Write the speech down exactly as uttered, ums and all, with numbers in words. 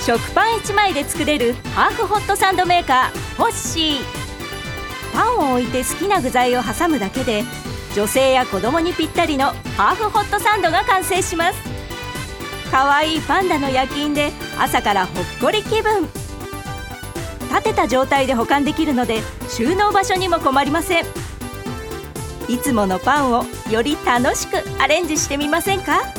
食パンいちまいで作れるハーフホットサンドメーカーホッシー。パンを置いて好きな具材を挟むだけで、女性や子供にぴったりのハーフホットサンドが完成します。かわいいパンダの焼き印で朝からほっこり気分。立てた状態で保管できるので収納場所にも困りません。いつものパンをより楽しくアレンジしてみませんか？